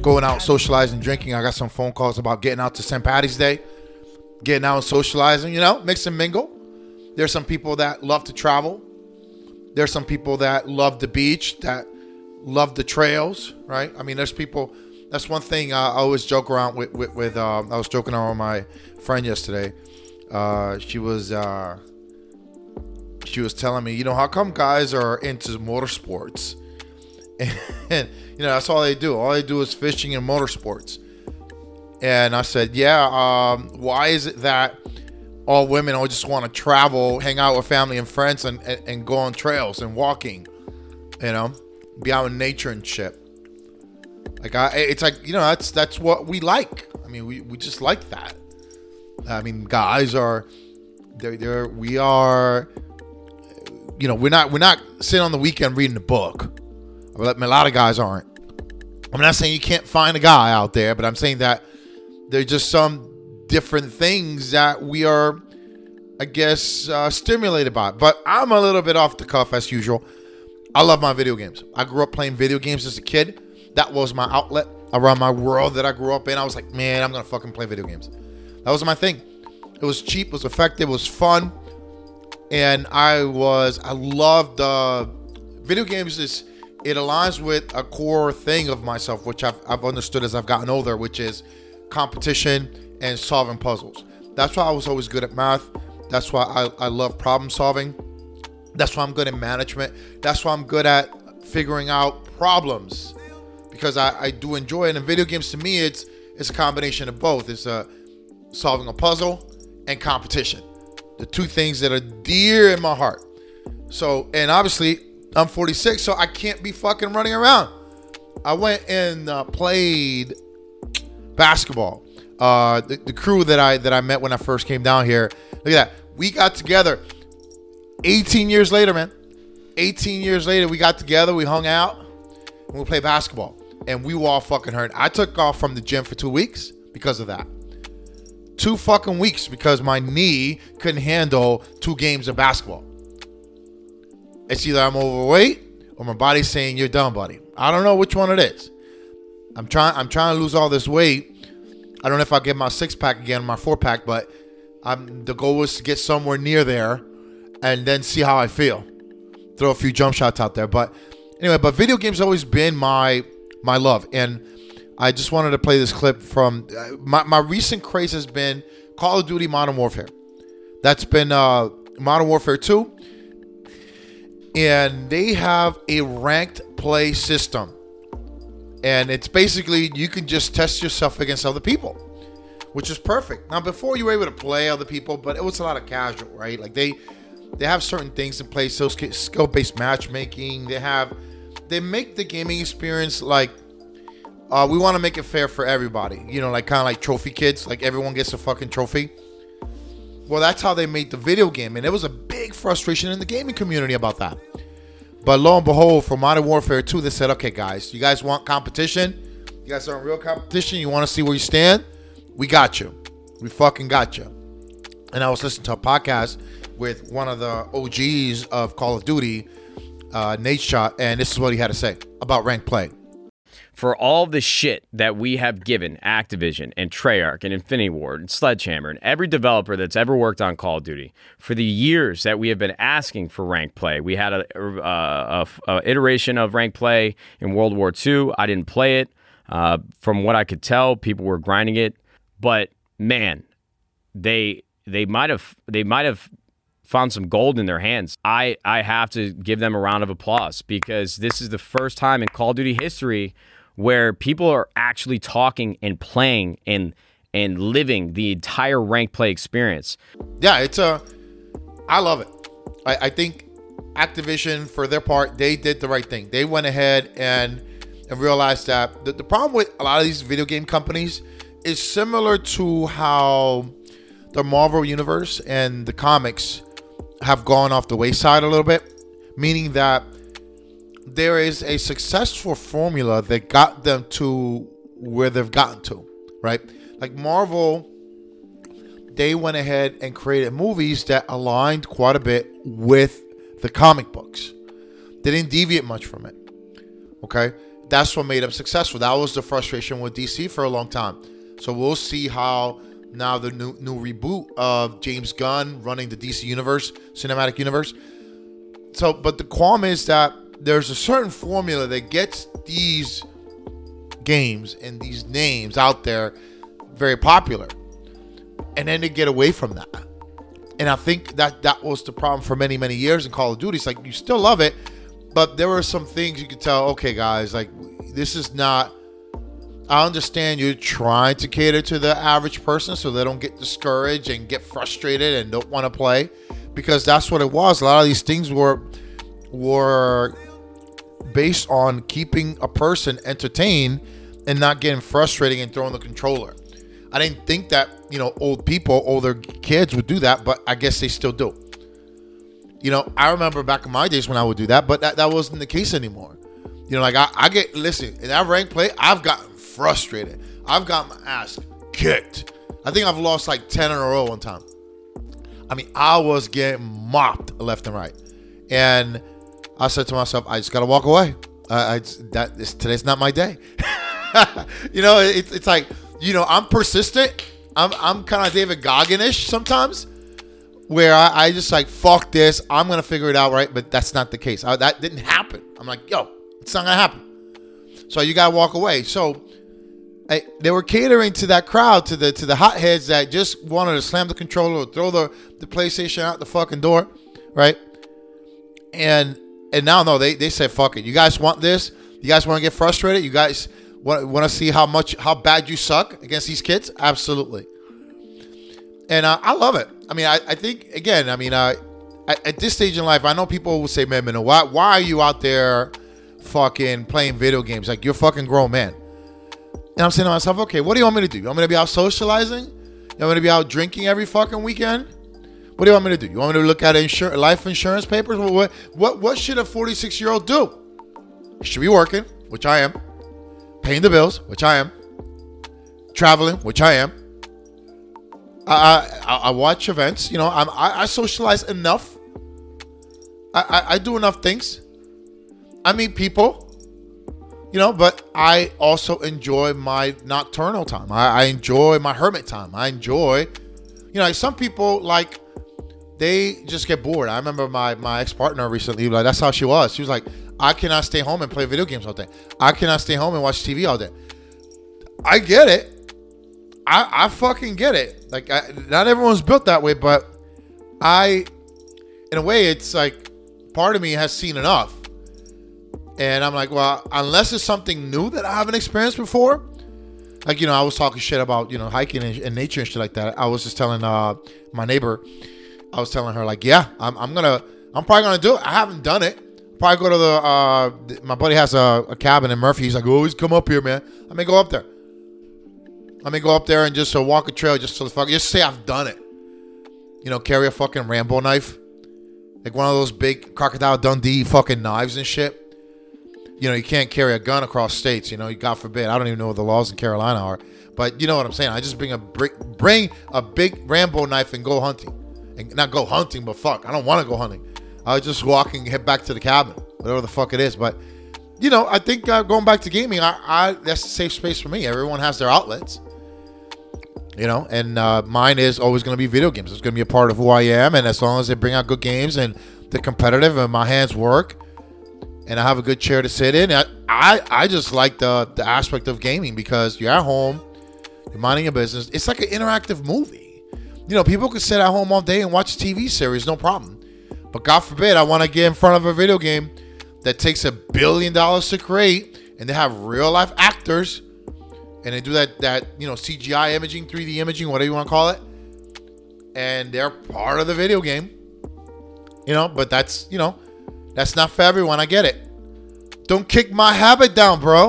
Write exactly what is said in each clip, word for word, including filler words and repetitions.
going out, socializing, drinking. I got some phone calls about getting out to Saint Patty's Day, getting out and socializing, you know, mix and mingle. There's some people that love to travel. There's some people that love the beach, that love the trails, right? I mean, there's people, that's one thing I always joke around with, with, with uh, I was joking around with my friend yesterday. Uh, she was, uh, she was telling me, you know, how come guys are into motorsports? And, you know, that's all they do. All they do is fishing and motorsports. And I said, yeah, um, why is it that all women all just want to travel, hang out with family and friends, and, and, and go on trails and walking, you know, be out in nature and shit? Like, I, it's like, you know, that's that's what we like. I mean, we, we just like that. I mean, guys are, they're, they're, we are, you know, we're not, we're not sitting on the weekend reading a book. I mean, a lot of guys aren't. I'm not saying you can't find a guy out there, but I'm saying that there's just some different things that we are, I guess, uh, stimulated by. But I'm a little bit off the cuff as usual. I love my video games. I grew up playing video games as a kid. That was my outlet around my world that I grew up in. I was like, man, I'm going to fucking play video games. That was my thing. It was cheap, it was effective, it was fun. And I was, I loved uh, video games. Is It aligns with a core thing of myself, which I've, I've understood as I've gotten older, which is competition and solving puzzles. That's why I was always good at math. That's why I, I love problem solving. That's why I'm good at management. That's why I'm good at figuring out problems, because I, I do enjoy it. And video games, to me, it's it's a combination of both. It's a solving a puzzle and competition. The two things that are dear in my heart. So, and obviously, I'm forty-six, so I can't be fucking running around. I went and uh, played basketball. Uh, the, the crew that I that I met when I first came down here, look at that. We got together eighteen years later, man. eighteen years later, we got together, we hung out, and we played basketball. And we were all fucking hurt. I took off from the gym for two weeks because of that. Two fucking weeks because my knee couldn't handle two games of basketball. It's either I'm overweight or my body's saying you're done, buddy. I don't know which one it is. I'm trying. I'm trying to lose all this weight. I don't know if I'll get my six pack again, my four pack, but I'm, the goal is to get somewhere near there, and then see how I feel. Throw a few jump shots out there, but anyway. But video games have always been my my love, and I just wanted to play this clip from uh, my my recent craze has been Call of Duty Modern Warfare. That's been uh, Modern Warfare two. And they have a ranked play system. And it's basically, you can just test yourself against other people, which is perfect. Now, before you were able to play other people, but it was a lot of casual, right? Like they they have certain things in place, so skill-based matchmaking. They have, they make the gaming experience like, uh, we want to make it fair for everybody. You know, like kind of like trophy kids, like everyone gets a fucking trophy. Well, that's how they made the video game. And there was a big frustration in the gaming community about that. But lo and behold, for Modern Warfare two, they said, okay, guys, you guys want competition? You guys are in real competition? You want to see where you stand? We got you. We fucking got you. And I was listening to a podcast with one of the O Gs of Call of Duty, uh, Nadeshot, and this is what he had to say about ranked play. For all the shit that we have given Activision and Treyarch and Infinity Ward and Sledgehammer and every developer that's ever worked on Call of Duty, for the years that we have been asking for ranked play, we had a, a, a, a iteration of ranked play in World War Two. I didn't play it. Uh, from what I could tell, people were grinding it, but man, they they might have they might have found some gold in their hands. I I have to give them a round of applause, because this is the first time in Call of Duty history where people are actually talking and playing and and living the entire ranked play experience. Yeah, it's a, I love it. I, I think Activision, for their part, they did the right thing. They went ahead and and realized that the, the problem with a lot of these video game companies is similar to how the Marvel Universe and the comics have gone off the wayside a little bit, meaning that there is a successful formula that got them to where they've gotten to, right? Like Marvel, they went ahead and created movies that aligned quite a bit with the comic books. They didn't deviate much from it, okay? that's what made them successful. That was the frustration with D C for a long time. So we'll see how now the new new reboot of James Gunn running the D C universe, cinematic universe. So, but the qualm is that there's a certain formula that gets these games and these names out there very popular, and then they get away from that. And I think that that was the problem for many, many years in Call of Duty. It's like you still love it, but there were some things you could tell, okay, guys, like this is not, I understand you're trying to cater to the average person so they don't get discouraged and get frustrated and don't want to play, because that's what it was. A lot of these things were were based on keeping a person entertained and not getting frustrated and throwing the controller. I didn't think that, you know, old people, older kids would do that, but I guess they still do. You know, I remember back in my days when I would do that, but that, that wasn't the case anymore. You know, like I, I get, listen, in that ranked play, I've gotten frustrated. I've got my ass kicked. I think I've lost like ten in a row one time. I mean, I was getting mopped left and right. And I said to myself, I just got to walk away. Uh, I, that is, today's not my day. You know, it, it's like, you know, I'm persistent. I'm I'm kind of David Goggin-ish sometimes, where I, I just like, fuck this. I'm going to figure it out, right? But that's not the case. I, that didn't happen. I'm like, yo, it's not going to happen. So you got to walk away. So I, they were catering to that crowd, to the to the hotheads that just wanted to slam the controller or throw the, the PlayStation out the fucking door, right? And and now, no, they, they said, fuck it. You guys want this? You guys want to get frustrated? You guys want, want to see how much, how bad you suck against these kids? Absolutely. And uh, I love it. I mean, I, I think, again, I mean, uh, at, at this stage in life, I know people will say, man, man, why, why are you out there fucking playing video games? Like, you're a fucking grown man. And I'm saying to myself, okay, what do you want me to do? You want me to be out socializing? You want me to be out drinking every fucking weekend? What do you want me to do? You want me to look at insur- life insurance papers? What, what what should a forty-six-year-old do? You should be working, which I am. Paying the bills, which I am. Traveling, which I am. I I, I watch events. You know, I'm, I, I socialize enough. I, I, I do enough things. I meet people. You know, but I also enjoy my nocturnal time. I, I enjoy my hermit time. I enjoy, you know, like some people, like, they just get bored. I remember my, my ex-partner recently, like, that's how she was. She was like, I cannot stay home and play video games all day. I cannot stay home and watch T V all day. I get it. I, I fucking get it. Like, I, not everyone's built that way, but I, in a way, it's like, part of me has seen enough. And I'm like, well, unless it's something new that I haven't experienced before. Like, you know, I was talking shit about, you know, hiking and, and nature and shit like that. I was just telling uh, my neighbor, I was telling her, like, yeah, I'm, I'm going to, I'm probably going to do it. I haven't done it. Probably go to the, uh, my buddy has a, a cabin in Murphy. He's like, always come up here, man. I may go up there. I may go up there and just uh, walk a trail just to the fuck, just say I've done it. You know, carry a fucking Rambo knife. Like one of those big Crocodile Dundee fucking knives and shit. You know, you can't carry a gun across states, you know, God forbid. I don't even know what the laws in Carolina are. But you know what I'm saying. I just bring a bring a big Rambo knife and go hunting. And not go hunting, but fuck, I don't want to go hunting. I was just walk and head back to the cabin, whatever the fuck it is. But, you know, I think uh, going back to gaming, I, I that's a safe space for me. Everyone has their outlets. You know, and uh, mine is always going to be video games. It's going to be a part of who I am. And as long as they bring out good games and they're competitive and my hands work, and I have a good chair to sit in. I, I, I just like the, the aspect of gaming because you're at home, you're minding your business. It's like an interactive movie. You know, people could sit at home all day and watch a T V series, no problem. But God forbid, I want to get in front of a video game that takes a billion dollars to create, and they have real life actors, and they do that, that you know, C G I imaging, three D imaging, whatever you want to call it, and they're part of the video game. You know, but that's, you know, that's not for everyone. I get it. Don't kick my habit down, bro.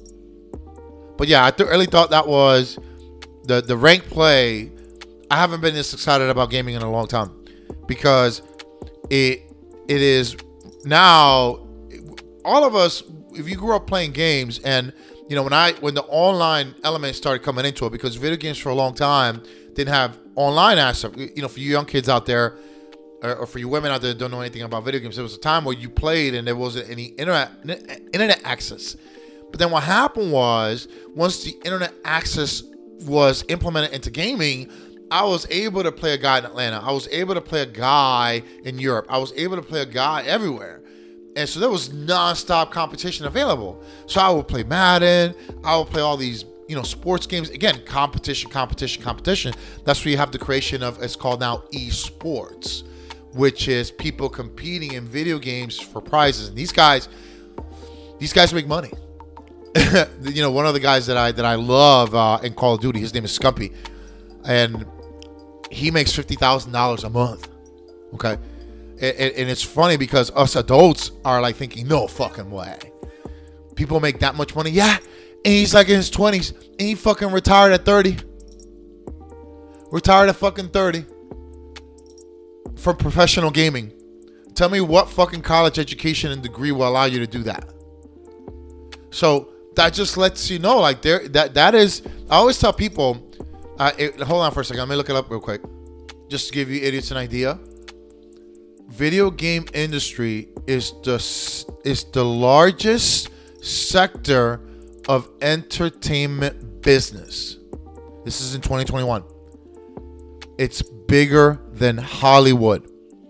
But yeah, I th- really thought that was the the ranked play. I haven't been this excited about gaming in a long time because it it is now all of us. If you grew up playing games, and you know when I when the online element started coming into it, because video games for a long time didn't have online aspect. You know, for you young kids out there, or for you women out there that don't know anything about video games, there was a time where you played and there wasn't any internet internet access. But then what happened was, once the internet access was implemented into gaming, I was able to play a guy in Atlanta. I was able to play a guy in Europe. I was able to play a guy everywhere. And so there was nonstop competition available. So I would play Madden. I would play all these, you know, sports games. Again, competition, competition, competition. That's where you have the creation of, it's called now esports, which is people competing in video games for prizes. And these guys, these guys make money. You know, one of the guys that I that I love uh, in Call of Duty, his name is Scumpy, and he makes fifty thousand dollars a month. Okay. And, and it's funny because us adults are like thinking, no fucking way. People make that much money? Yeah. And he's like in his twenties. And he fucking retired at thirty. Retired at fucking thirty. From professional gaming. Tell me what fucking college education and degree will allow you to do that. So that just lets you know, like, there, that that is, I always tell people, uh, it, hold on for a second. Let me look it up real quick. Just to give you idiots an idea. Video game industry is the is the largest sector of entertainment business. This is in twenty twenty-one. It's bigger than Hollywood.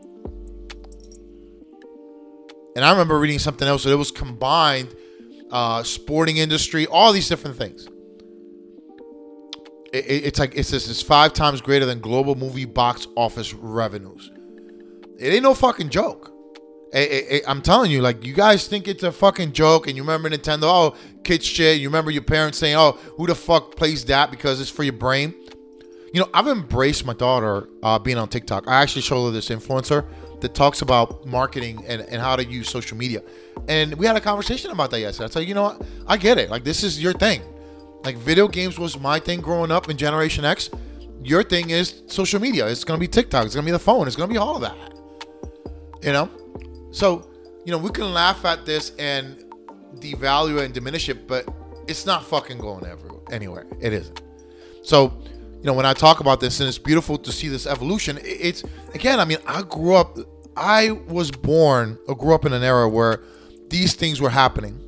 And I remember reading something else that it was combined, uh, sporting industry, all these different things. It, it, it's like it's this is five times greater than global movie box office revenues. It ain't no fucking joke. I, I, I'm telling you, like, you guys think it's a fucking joke, and you remember Nintendo, oh, kid shit. You remember your parents saying, oh, who the fuck plays that because it's for your brain? You know, I've embraced my daughter uh, being on TikTok. I actually showed her this influencer that talks about marketing and, and how to use social media. And we had a conversation about that yesterday. I said, you know what? I get it. Like, this is your thing. Like, video games was my thing growing up in Generation X. Your thing is social media. It's going to be TikTok. It's going to be the phone. It's going to be all of that. You know? So, you know, we can laugh at this and devalue it and diminish it, but it's not fucking going everywhere, anywhere. It isn't. So, you know, when I talk about this, and it's beautiful to see this evolution, it's, again, I mean, I grew up, I was born or grew up in an era where these things were happening.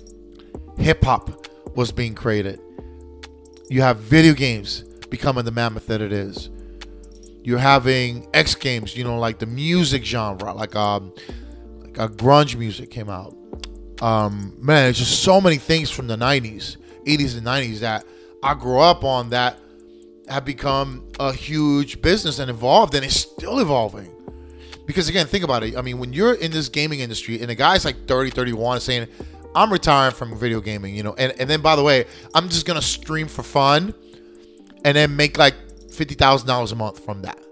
Hip-hop was being created. You have video games becoming the mammoth that it is. You're having X Games, you know, like the music genre, like um, like a grunge music came out. Um, man, it's just so many things from the nineties, eighties and nineties that I grew up on that have become a huge business and evolved, and it's still evolving. Because again, think about it. I mean, when you're in this gaming industry and a guy's like thirty, thirty-one saying, I'm retiring from video gaming, you know, and, and then by the way, I'm just going to stream for fun and then make like fifty thousand dollars a month from that.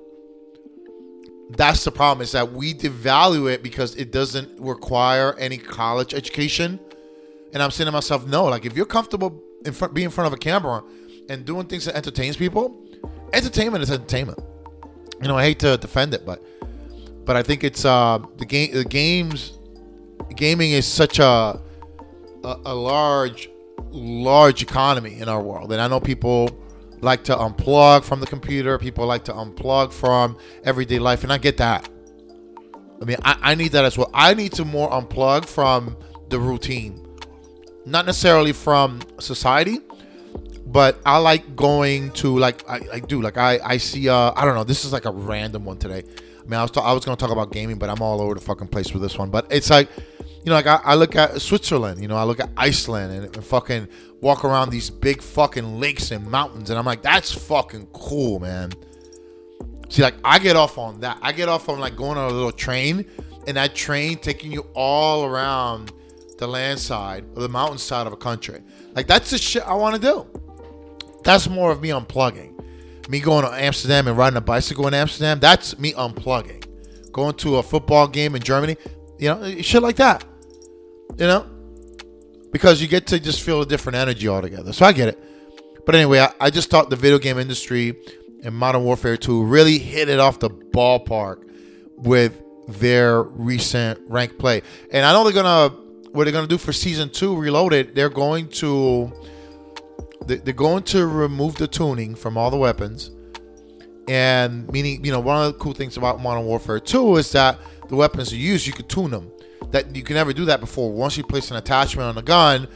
That's the problem, is that we devalue it because it doesn't require any college education. And I'm saying to myself, no, like if you're comfortable in front, being in front of a camera and doing things that entertains people, entertainment is entertainment. You know, I hate to defend it, but but I think it's uh, the game, the games, gaming is such a, a a large, large economy in our world, and I know people like to unplug from the computer. People like to unplug from everyday life, and I get that. I mean, I, I need that as well. I need to more unplug from the routine, not necessarily from society, but I like going to like I, I do like I I see uh I don't know. This is like a random one today. I mean, I was ta- I was gonna talk about gaming, but I'm all over the fucking place with this one. But it's like, you know, like I, I look at Switzerland, you know, I look at Iceland and, and fucking walk around these big fucking lakes and mountains, and I'm like, that's fucking cool, man. See, like I get off on that. I get off on like going on a little train, and that train taking you all around the land side or the mountain side of a country. Like that's the shit I want to do. That's more of me unplugging. Me going to Amsterdam and riding a bicycle in Amsterdam, that's me unplugging. Going to a football game in Germany, you know, shit like that. You know? Because you get to just feel a different energy altogether. So I get it. But anyway, I, I just thought the video game industry and Modern Warfare two really hit it off the ballpark with their recent ranked play. And I know they're going to, what they're going to do for season two, Reloaded, they're going to... They're going to remove the tuning from all the weapons. And meaning, you know, one of the cool things about Modern Warfare two is that the weapons you use, you could tune them. That you can never do that before. Once you place an attachment on a gun,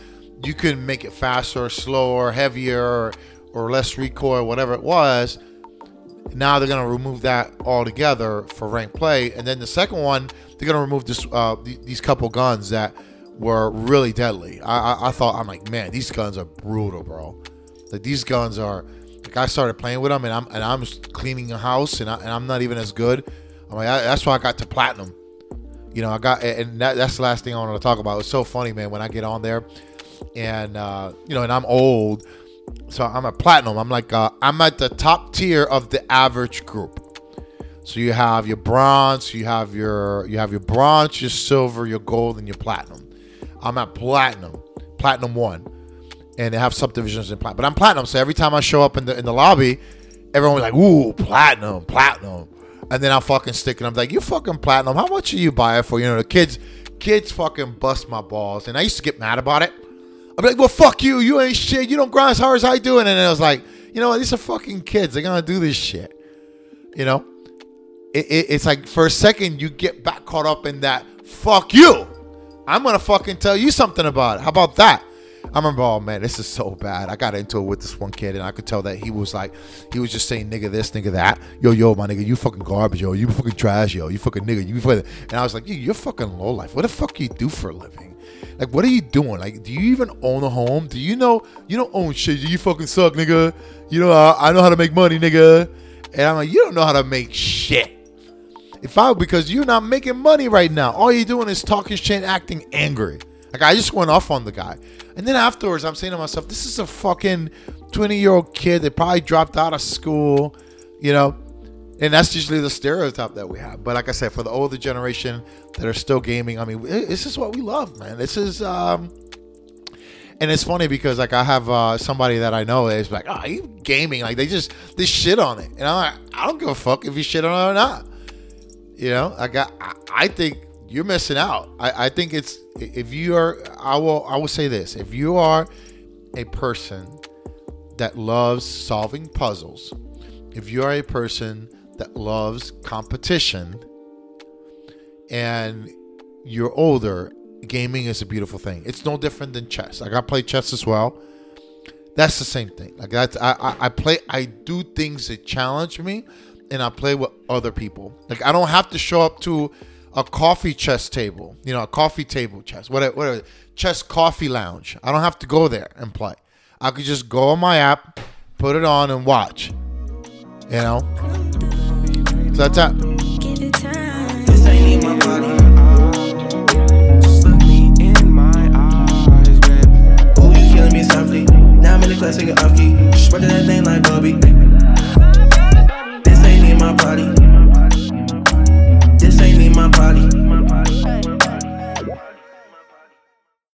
you can make it faster, slower, heavier, or, or less recoil, whatever it was. Now they're gonna remove that altogether for ranked play, and then the second one, they're gonna remove this uh, th- these couple guns that were really deadly. I, I I thought, I'm like, man, these guns are brutal, bro. Like these guns are. Like I started playing with them, and I'm and I'm cleaning a house, and, I, and I'm not even as good. I'm like, I, that's why I got to platinum. You know, I got, and that, that's the last thing I wanted to talk about. It's so funny, man, when I get on there, and uh, you know, and I'm old. So I'm at platinum. I'm like, uh, I'm at the top tier of the average group. So you have your bronze, you have your, you have your bronze, your silver, your gold, and your platinum. I'm at platinum, platinum one, and they have subdivisions in platinum. But I'm platinum, so every time I show up in the in the lobby, everyone's like, "Ooh, platinum, platinum," and then I'll fucking stick it. I'm like, "You fucking platinum? How much do you buy it for?" You know, the kids, kids fucking bust my balls, and I used to get mad about it. I'd be like, well, fuck you. You ain't shit. You don't grind as hard as I do. And then I was like, you know what? These are fucking kids. They're going to do this shit. You know? It, it, it's like for a second, you get back caught up in that, fuck you. I'm going to fucking tell you something about it. How about that? I remember, oh, man, this is so bad. I got into it with this one kid, and I could tell that he was like, he was just saying nigga this, nigga that. Yo, yo, my nigga, you fucking garbage, yo. You fucking trash, yo. You fucking nigga. You fucking... And I was like, you're fucking lowlife. What the fuck you do for a living? Like, what are you doing? Like, do you even own a home? Do you know you don't own shit? You fucking suck, nigga. You know, I, I know how to make money, nigga. And I'm like, you don't know how to make shit. If I, because you're not making money right now. All you're doing is talking shit and acting angry. Like, I just went off on the guy. And then afterwards, I'm saying to myself, this is a fucking twenty-year-old kid that probably dropped out of school, you know. And that's usually the stereotype that we have. But like I said, for the older generation that are still gaming, I mean, this is what we love, man. This is, um, and it's funny because like I have uh, somebody that I know is like, oh, you gaming? Like they just, they shit on it. And I'm like, I don't give a fuck if you shit on it or not. You know, I got, I, I think you're missing out. I, I think it's, if you are, I will, I will say this. If you are a person that loves solving puzzles, if you are a person that loves competition and you're older, gaming is a beautiful thing. It's no different than chess. Like I play chess as well. That's the same thing. Like that's I, I, I play I do things that challenge me, and I play with other people. Like I don't have to show up to a coffee chess table, you know, a coffee table chess, whatever, whatever, chess coffee lounge. I don't have to go there and play. I could just go on my app, put it on, and watch. You know. So that's that. This ain't in my body.